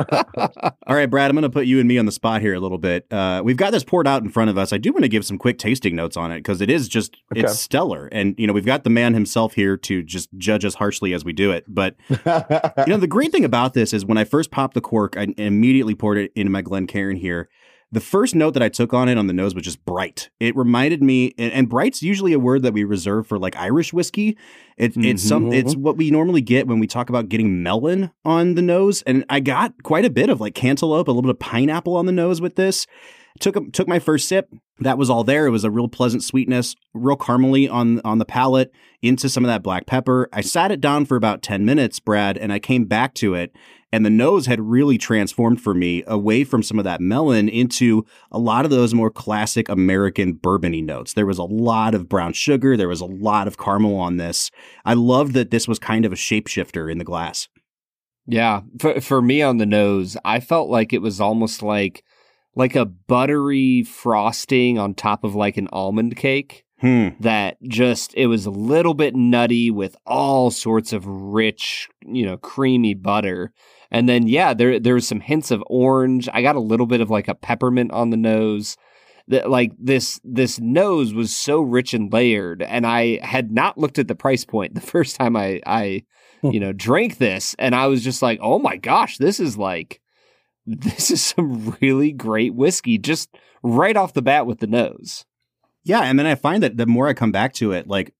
All right, Brad, I'm going to put you and me on the spot here a little bit. Uh, we've got this poured out in front of us. I do want to give some quick tasting notes on it because it is just okay. it's stellar, and you know we've got the man himself here to just judge us harshly as we do it. But you know the great thing about this is when I first popped the cork, I immediately poured it into my Glencairn here. The first note that I took on it on the nose was just bright. It reminded me, and, and bright's usually a word that we reserve for like Irish whiskey. It, mm-hmm. It's some, it's what we normally get when we talk about getting melon on the nose. And I got quite a bit of like cantaloupe, a little bit of pineapple on the nose with this. Took a, took my first sip. That was all there. It was a real pleasant sweetness, real caramely on on the palate, into some of that black pepper. I sat it down for about ten minutes, Brad, and I came back to it. And the nose had really transformed for me away from some of that melon into a lot of those more classic American bourbon-y notes. There was a lot of brown sugar. There was a lot of caramel on this. I loved that this was kind of a shapeshifter in the glass. Yeah. For, for me on the nose, I felt like it was almost like like a buttery frosting on top of like an almond cake. Hmm. That just, it was a little bit nutty with all sorts of rich, you know, creamy butter. And then, yeah, there there was some hints of orange. I got a little bit of like a peppermint on the nose. That like this this nose was so rich and layered, and I had not looked at the price point the first time I I you know drank this, and I was just like, oh my gosh, this is like this is some really great whiskey just right off the bat with the nose. Yeah, and then I find that the more I come back to it, like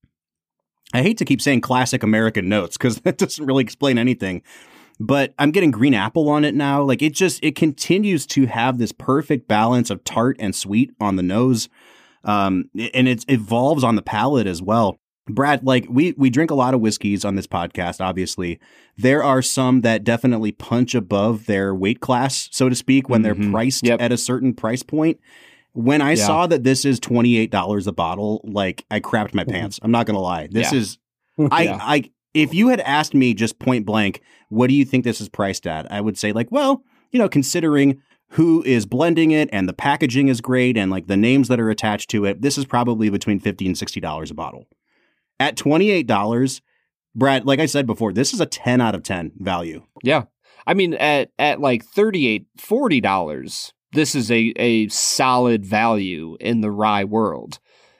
I hate to keep saying classic American notes because that doesn't really explain anything. But I'm getting green apple on it now. Like it just, it continues to have this perfect balance of tart and sweet on the nose. Um, and it evolves on the palate as well. Brad, like we, we drink a lot of whiskeys on this podcast, obviously. There are some that definitely punch above their weight class, so to speak, when mm-hmm. they're priced yep. at a certain price point. When I yeah. saw that this is twenty-eight dollars a bottle, like I crapped my pants. I'm not going to lie. This yeah. is, I, yeah. I, if you had asked me just point blank, what do you think this is priced at? I would say like, well, you know, considering who is blending it and the packaging is great and like the names that are attached to it, this is probably between fifty and sixty dollars a bottle. At twenty-eight dollars, Brad, like I said before, this is a ten out of ten value. Yeah. I mean, at, at like thirty-eight dollars, forty dollars, this is a, a solid value in the rye world.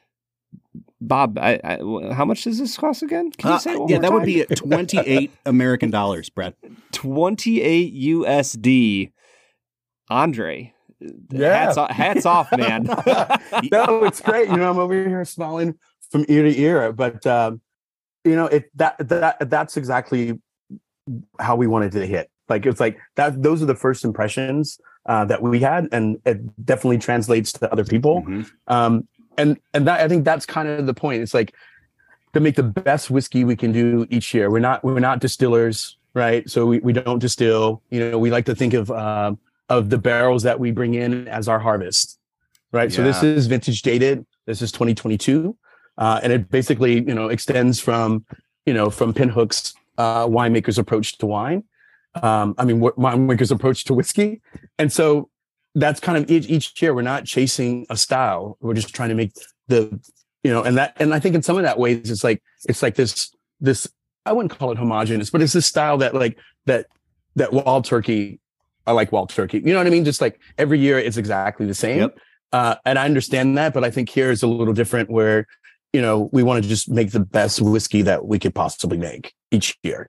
Bob, I, I, how much does this cost again? Can you say it one uh, Yeah, more that time? would be twenty-eight American dollars, Brad. twenty-eight U S D. Andre, yeah. hats, off, hats off, man. No, it's great. You know, I'm over here smiling from ear to ear, but um, you know, it that that that's exactly how we wanted to hit. Like it's like that. Those are the first impressions uh, that we had, and it definitely translates to other people. Mm-hmm. Um, And and that, I think that's kind of the point. It's like to make the best whiskey we can do each year. We're not we're not distillers, right? So we, we don't distill. You know, we like to think of um, of the barrels that we bring in as our harvest, right? Yeah. So this is vintage dated. This is twenty twenty-two, uh, and it basically you know extends from you know from Pinhook's uh, winemaker's approach to wine. Um, I mean, winemaker's approach to whiskey, and so. That's kind of each, each year. We're not chasing a style. We're just trying to make the, you know, and that, and I think in some of that ways, it's like, it's like this, this, I wouldn't call it homogenous, but it's this style that like, that, that Wild Turkey I like wild turkey. You know what I mean? Just like every year it's exactly the same. Yep. Uh, and I understand that, but I think here is a little different where, you know, we want to just make the best whiskey that we could possibly make each year.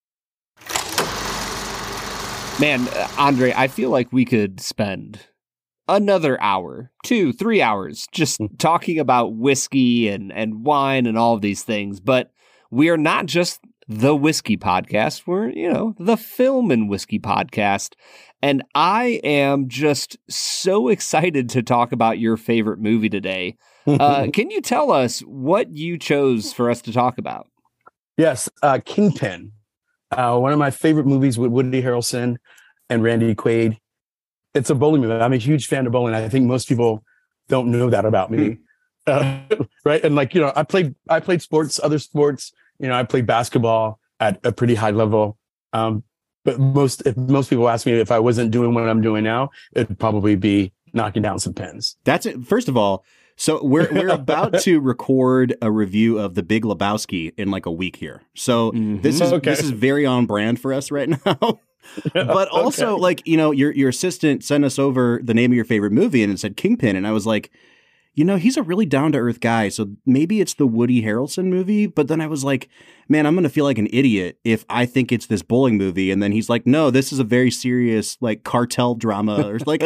Man, uh, Andre, I feel like we could spend another hour, two, three hours just talking about whiskey and, and wine and all of these things. But we are not just the whiskey podcast. We're, you know, the film and whiskey podcast. And I am just so excited to talk about your favorite movie today. Uh, can you tell us what you chose for us to talk about? Yes, uh, Kingpin, uh, one of my favorite movies with Woody Harrelson and Randy Quaid. It's a bowling movie. I'm a huge fan of bowling. I think most people don't know that about me, uh, right? And like, you know, I played I played sports, other sports. You know, I played basketball at a pretty high level. Um, but most if most people ask me if I wasn't doing what I'm doing now, it'd probably be knocking down some pins. That's it. First of all, so we're we're about to record a review of The Big Lebowski in like a week here. So mm-hmm. this is okay. this is very on brand for us right now. But also, okay. like, you know, your your assistant sent us over the name of your favorite movie and it said Kingpin. And I was like, you know, he's a really down to earth guy. So maybe it's the Woody Harrelson movie. But then I was like, man, I'm going to feel like an idiot if I think it's this bowling movie. And then he's like, no, this is a very serious like cartel drama or like.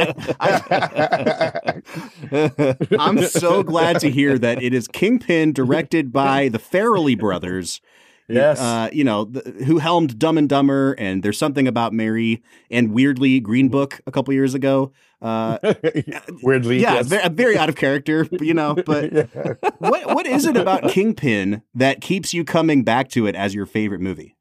I, I'm so glad to hear that it is Kingpin, directed by the Farrelly brothers. Yes. Uh, you know, the, who helmed Dumb and Dumber and There's Something About Mary and weirdly Green Book a couple years ago. Uh, weirdly. Yeah, yes. very, very out of character, you know, but yeah. what what is it about Kingpin that keeps you coming back to it as your favorite movie?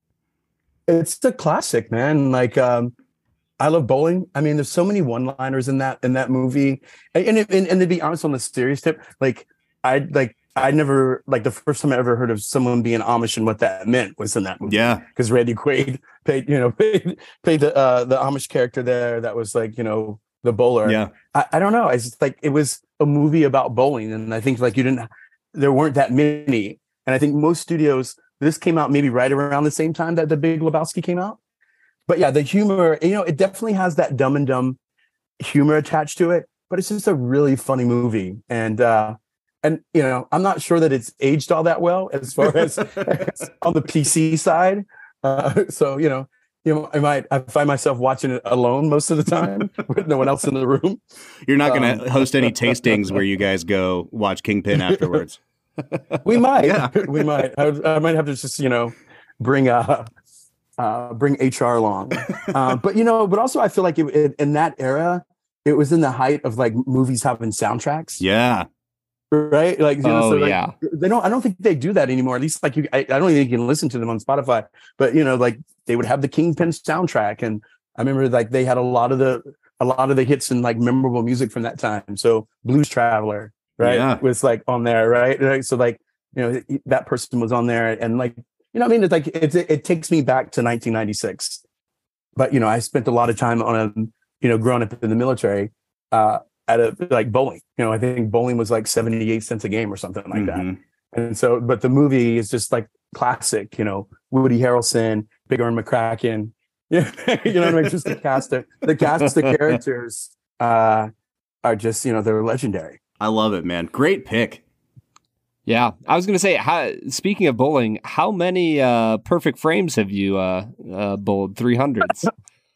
It's the classic, man. Like, um, I love bowling. I mean, there's so many one-liners in that in that movie. And, and, and, and to be honest, on the serious tip, like, I like, I never, like the first time I ever heard of someone being Amish and what that meant was in that movie. Yeah. Because Randy Quaid played, you know, played, played the, uh, the Amish character there that was like, you know, the bowler. Yeah. I, I don't know. I just like, it was a movie about bowling. And I think like you didn't, there weren't that many. And I think most studios, this came out maybe right around the same time that The Big Lebowski came out. But yeah, the humor, you know, it definitely has that Dumb and Dumb humor attached to it, but it's just a really funny movie. And, uh, And, you know, I'm not sure that it's aged all that well as far as, as on the P C side. Uh, so, you know, you know, I might I find myself watching it alone most of the time with no one else in the room. You're not going to um, host any tastings where you guys go watch Kingpin afterwards. We might. Yeah. We might. I, I might have to just, you know, bring uh, uh, bring H R along. Uh, but, you know, but also I feel like it, it, in that era, it was in the height of like movies having soundtracks. Yeah. Right, like, you know, oh so like, yeah, they don't. I don't think they do that anymore. At least, like, you, I, I don't think you can listen to them on Spotify. But you know, like, they would have the Kingpin soundtrack, and I remember like they had a lot of the a lot of the hits and like memorable music from that time. So Blues Traveler, right, yeah. was like on there, right? right? So like, you know, that person was on there, and like, you know, what I mean, it's like it, it, it takes me back to nineteen ninety-six. But you know, I spent a lot of time on a, you know, growing up in the military. Uh, At a like bowling, you know, I think bowling was like seventy-eight cents a game or something like mm-hmm. that. And so, but the movie is just like classic, you know, Woody Harrelson, Big Earn McCracken, yeah, you know what I mean? Just the cast of the cast of characters uh, are just, you know, they're legendary. I love it, man. Great pick. Yeah, I was going to say, how, speaking of bowling, how many uh, perfect frames have you uh, uh, bowled? three hundreds?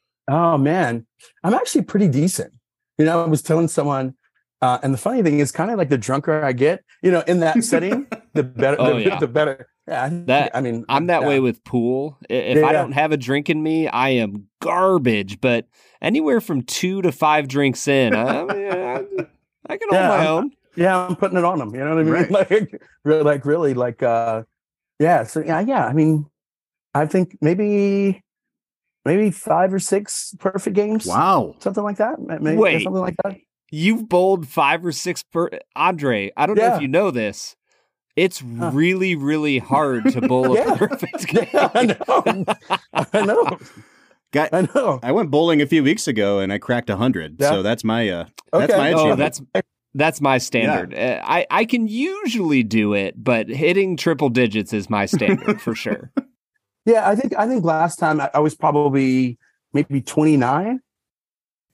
Oh man, I'm actually pretty decent. You know, I was telling someone, uh, and the funny thing is, kind of like the drunker I get, you know, in that setting, the better. Oh, the, yeah. the better. Yeah, that I mean, I'm that yeah. way with pool. If yeah, I yeah. don't have a drink in me, I am garbage. But anywhere from two to five drinks in, I, mean, I, I can hold yeah, my I'm, own. Yeah, I'm putting it on them. You know what I mean? Right. Like, really, like, really, like, uh, yeah. So yeah, yeah. I mean, I think maybe. Maybe five or six perfect games. Wow. Something like that. Maybe Wait. something like that. You've bowled five or six per Andre. I don't know Yeah. if you know this. It's Huh. really, really hard to bowl Yeah. a perfect game. Yeah, I know. I know. Got, I know. I went bowling a few weeks ago and I cracked a hundred. Yeah. So that's my uh, that's Okay. my Oh, achievement. that's that's my standard. Uh, I I can usually do it, but hitting triple digits is my standard for sure. Yeah, I think I think last time I, I was probably maybe twenty-nine.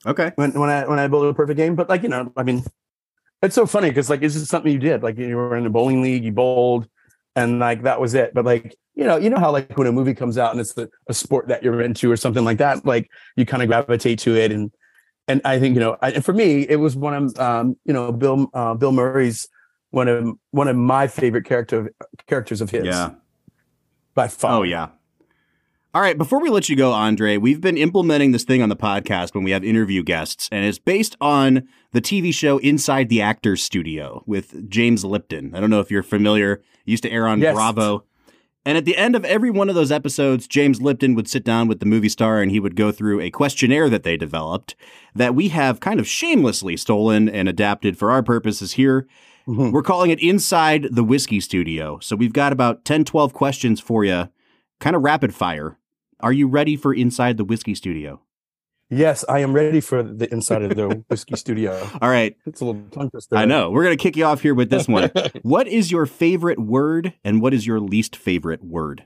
Okay. when when I when I built a perfect game. But like you know, I mean, it's so funny because like this is something you did. Like you were in a bowling league, you bowled, and like that was it. But like you know, you know how like when a movie comes out and it's the, a sport that you're into or something like that, like you kind of gravitate to it. And and I think you know, I, and for me, it was one of um, you know Bill uh, Bill Murray's one of one of my favorite character characters of his. Yeah. By far. Oh yeah. All right, before we let you go, Andre, we've been implementing this thing on the podcast when we have interview guests, and it's based on the T V show Inside the Actors Studio with James Lipton. I don't know if you're familiar. It used to air on Yes. Bravo. And at the end of every one of those episodes, James Lipton would sit down with the movie star and he would go through a questionnaire that they developed that we have kind of shamelessly stolen and adapted for our purposes here. Mhm. We're calling it Inside the Whiskey Studio. So we've got about ten, twelve questions for you, kind of rapid fire. Are you ready for Inside the Whiskey Studio? Yes, I am ready for the inside of the whiskey studio. All right. It's a little tongue twister. I know. We're going to kick you off here with this one. What is your favorite word and what is your least favorite word?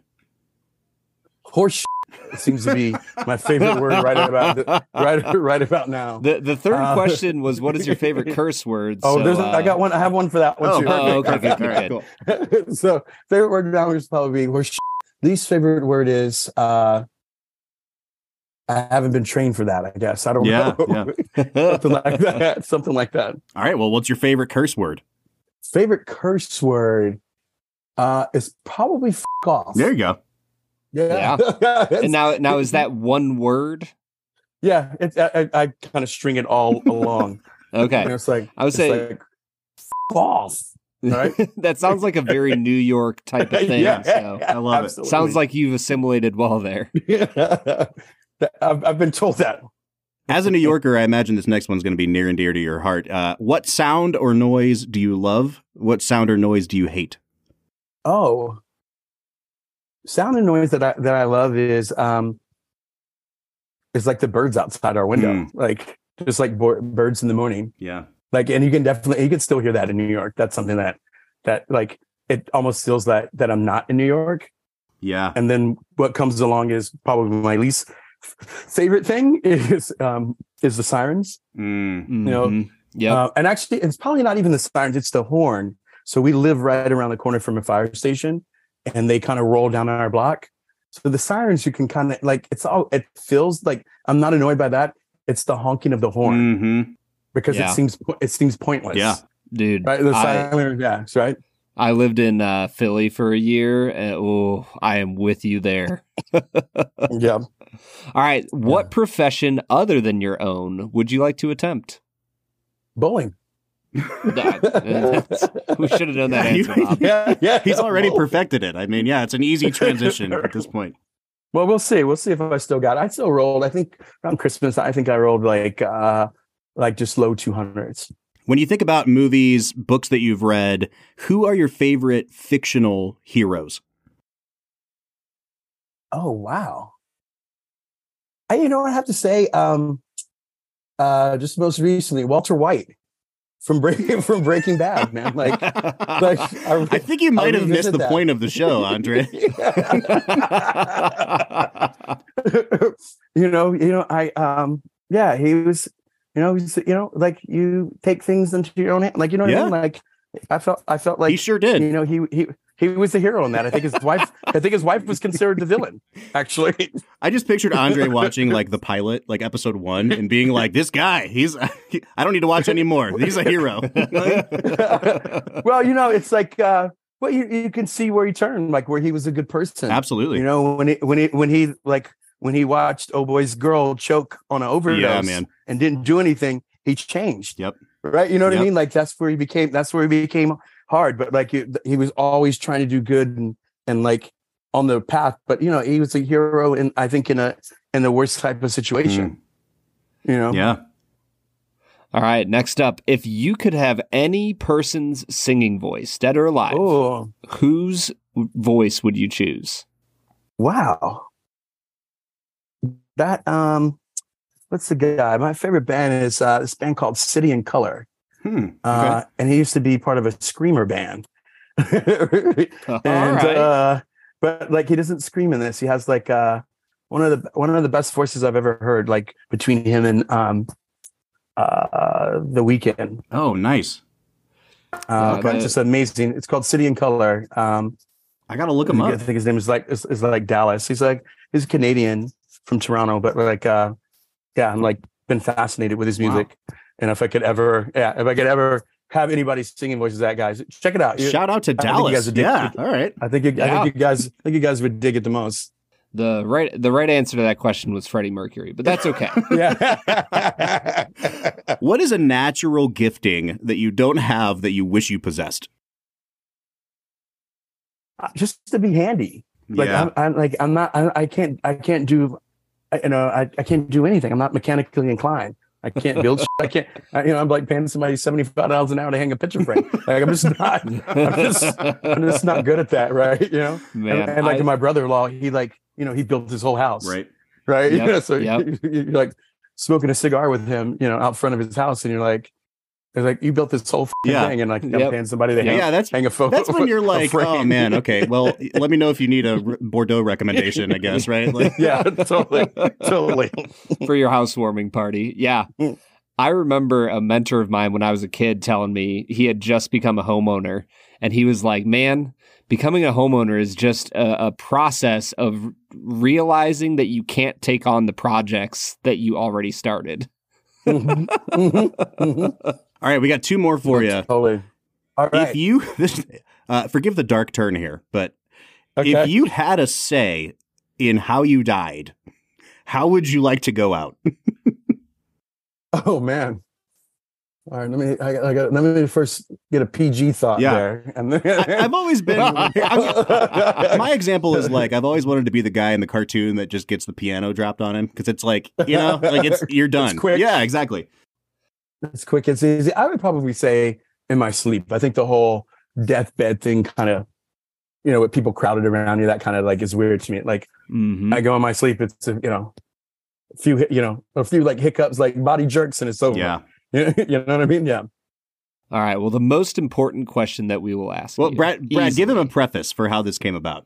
Horse shit seems to be my favorite word right about right right about now. The the third Uh, question was, what is your favorite curse word? Oh, So, there's a, uh, I got one. I have one for that one Oh, too. oh, okay, good, All right, good. cool. So favorite word now is probably horse shit. Least favorite word is uh I haven't been trained for that, I guess. I don't Yeah, know. Something like that. Something like that. All right. Well, what's your favorite curse word? Favorite curse word uh is probably f- off. There you go. Yeah. And now, now is that one word? Yeah, it's I, I, I kind of string it all along. Okay. And it's like I would it's say- like, f- off. Right? That sounds like a very New York type of thing. Yeah, so. I love it. absolutely. Sounds like you've assimilated well there. Yeah. I've, I've been told that. As a New Yorker, I imagine this next one's going to be near and dear to your heart. Uh, what sound or noise do you love? What sound or noise do you hate? Oh, sound and noise that I that I love is um is like the birds outside our window, Mm. like just like bo- birds in the morning. Yeah. Like, and you can definitely you can still hear that in New York. That's something that that like it almost feels that that I'm not in New York. Yeah. And then what comes along is probably my least favorite thing is um is the sirens. Mm. know, Mhm. Yep. Uh, and actually, it's probably not even the sirens; it's the horn. So we live right around the corner from a fire station, and they kind of roll down our block. So the sirens, you can kind of like it's all. It feels like I'm not annoyed by that. It's the honking of the horn Mm-hmm. because Yeah. it seems it seems pointless. Yeah. Dude, right. The I, siren, yeah, that's right. I lived in uh, Philly for a year. And, oh, I am with you there. Yeah. All right. What Yeah. profession other than your own would you like to attempt? Bowling. That's- we should have known that answer, Bob. Yeah, yeah. He's already Bowling. perfected it. I mean, yeah, it's an easy transition at this point. Well, we'll see. We'll see if I still got it. I still rolled. I think around Christmas, I think I rolled like uh like just low two hundreds. When you think about movies, books that you've read, who are your favorite fictional heroes? Oh wow. I, you know, I have to say, um, uh, just most recently, Walter White from Breaking from Breaking Bad, man. Like, like I, I think you might I have missed revisit the that. point of the show, Andre. you know, you know, I, um, yeah, he was, you know, he's, you know, like you take things into your own hand, like you know what Yeah. I mean? Like, I felt, I felt like He sure did. You know, he he he was the hero in that. I think his wife. I think his wife was considered the villain. Actually, I just pictured Andre watching like the pilot, like episode one, and being like, "This guy, he's I don't need to watch anymore. He's a hero." well, you know, it's like, uh, well, you, you can see where he turned, like where he was a good person. Absolutely. You know, when he when he when he like when he watched Oh Boy's girl choke on an overdose, Yeah, man. and didn't do anything, he changed. Yep. Right. You know what Yep. I mean? Like that's where he became. That's where he became hard. But like he, he was always trying to do good and and like on the path. But you know, he was a hero in I think in a in the worst type of situation. You know. Yeah. All right. Next up, if you could have any person's singing voice, dead or alive, Oh whose voice would you choose? wow. That um, what's the guy? My favorite band is uh, this band called City and Color. Hmm. Okay. Uh, and he used to be part of a screamer band. and All right. uh, but like he doesn't scream in this. He has like uh one of the one of the best voices I've ever heard. Like between him and um uh, The Weeknd. Oh, nice. Uh, Yeah, but that- just amazing. It's called City and Color. Um, I got to look him I up. think his name is like is, is like Dallas. He's like he's a Canadian from Toronto, but like uh, yeah, I'm like been fascinated with his music. And if I could ever, yeah, if I could ever have anybody singing voices, that guys, check it out. You- Shout out to I think you Dallas. guys would dig- Yeah. All right. I think you, I Yeah. think you guys, I think you guys would dig it the most. The right the right answer to that question was Freddie Mercury, but that's okay. Yeah. What is a natural gifting that you don't have that you wish you possessed? Just to be handy. Like yeah. I'm, I'm like I'm not. I, I can't. I can't do. I, you know. I, I can't do anything. I'm not mechanically inclined. I can't build. shit. I can't. I, you know. I'm like paying somebody seventy-five dollars an hour to hang a picture frame. Like I'm just not. I'm just. I'm just not good at that. Right. You know. Man, and, and like I- my brother-in-law, he like you know he built his whole house. Right. Right. Yep, You know, so yep. you, you're like smoking a cigar with him, you know, out front of his house, and you're like, it's like you built this whole f***ing Yeah. thing, and like I'm Yep. paying somebody to hang, Yeah, that's hang a photo. that's when you're a like, frame. oh man, okay. Well, let me know if you need a R- Bordeaux recommendation. I guess, right? Like, Yeah, totally, totally. For your housewarming party. Yeah. I remember a mentor of mine when I was a kid telling me he had just become a homeowner. And he was like, man, becoming a homeowner is just a, a process of realizing that you can't take on the projects that you already started. Mhm, mhm, mhm. all right, we got two more for you. Totally. All right. If you, this, uh, forgive the dark turn here, but Okay. if you had a say in how you died, how would you like to go out? Oh man. All right. Let me. I, I got. Let me first get a P G thought Yeah. there, and then I, I've always been. I'm- my example is like I've always wanted to be the guy in the cartoon that just gets the piano dropped on him because it's like you know, like it's you're done. It's quick. Yeah, exactly. It's quick. It's easy. I would probably say in my sleep. I think the whole deathbed thing kind of, you know, with people crowded around you, that kind of like is weird to me. Like Mm-hmm. I go in my sleep, it's a, you know, a few, hi- you know, a few like hiccups, like body jerks, and it's over. Yeah. You know what I mean? Yeah. All right. Well, the most important question that we will ask. Well, you, Brad, Brad, give him easily. a preface for how this came about.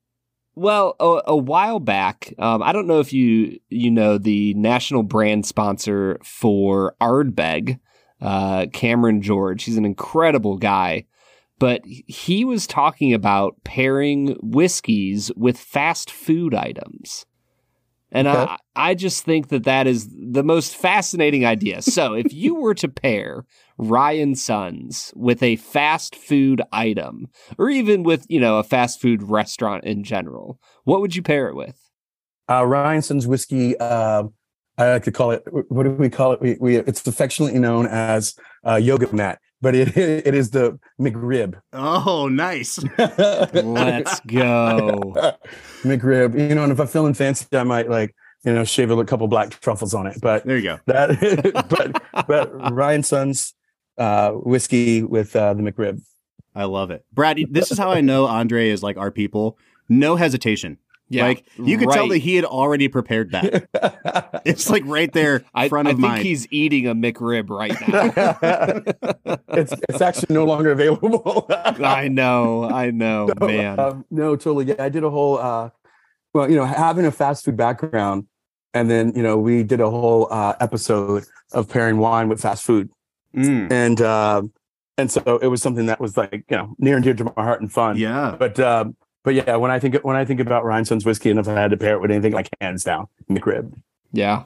Well, a, a while back, um, I don't know if you you know the national brand sponsor for Ardbeg, uh, Cameron George. He's an incredible guy, but he was talking about pairing whiskeys with fast food items. And Okay. I, I just think that that is the most fascinating idea. So if you were to pair Ryan Sons with a fast food item, or even with, you know, a fast food restaurant in general, what would you pair it with? Uh, Ryanson's whiskey. Uh, I like to call it. What do we call it? We, we it's affectionately known as uh, yoga mat, but it it is the McRib. Oh, nice. Let's go. McRib. You know, and if I'm feeling fancy, I might like you know shave a couple black truffles on it. But There you go. that, but but Ryan Sons uh, whiskey with uh, the McRib. I love it. Brad, this is how I know Andre is like our people. No hesitation. Yeah, like you could tell right. that he had already prepared that. It's like right there, I, front I of think mind. he's eating a McRib right now. it's it's actually no longer available. I know, I know, man. Um, no, totally. Yeah, I did a whole. Uh, well, you know, having a fast food background, and then you know, we did a whole uh, episode of pairing wine with fast food, Mm, and uh, and so it was something that was like you know near and dear to my heart and fun. yeah. But um, but yeah, when I think when I think about Ryan Sons whiskey, and if I had to pair it with anything, like hands down, McRib. Yeah.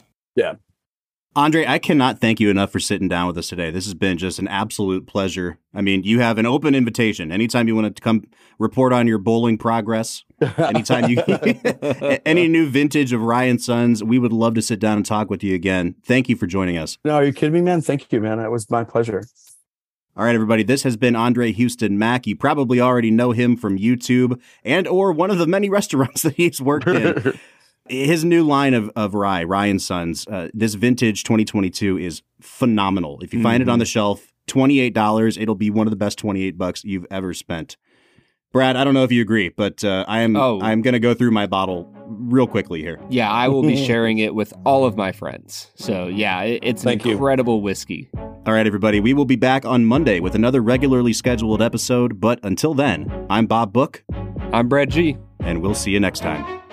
Andre, I cannot thank you enough for sitting down with us today. This has been just an absolute pleasure. I mean, you have an open invitation. Anytime you want to come report on your bowling progress, anytime you any new vintage of Ryan Sons, we would love to sit down and talk with you again. Thank you for joining us. No, are you kidding me, man? Thank you, man. It was my pleasure. All right, everybody, this has been Andre Houston Mack. You probably already know him from YouTube and or one of the many restaurants that he's worked in. His new line of, of rye, Ryan Sons, uh, this vintage twenty twenty-two is phenomenal. If you find it on the shelf, twenty-eight dollars, it'll be one of the best twenty-eight bucks you've ever spent. Brad, I don't know if you agree, but uh, I am Oh. I'm going to go through my bottle real quickly here. Yeah, I will be sharing it with all of my friends. So, yeah, it, it's an Thank you. incredible whiskey. All right, everybody, we will be back on Monday with another regularly scheduled episode. But until then, I'm Bob Book, I'm Brad G. and we'll see you next time.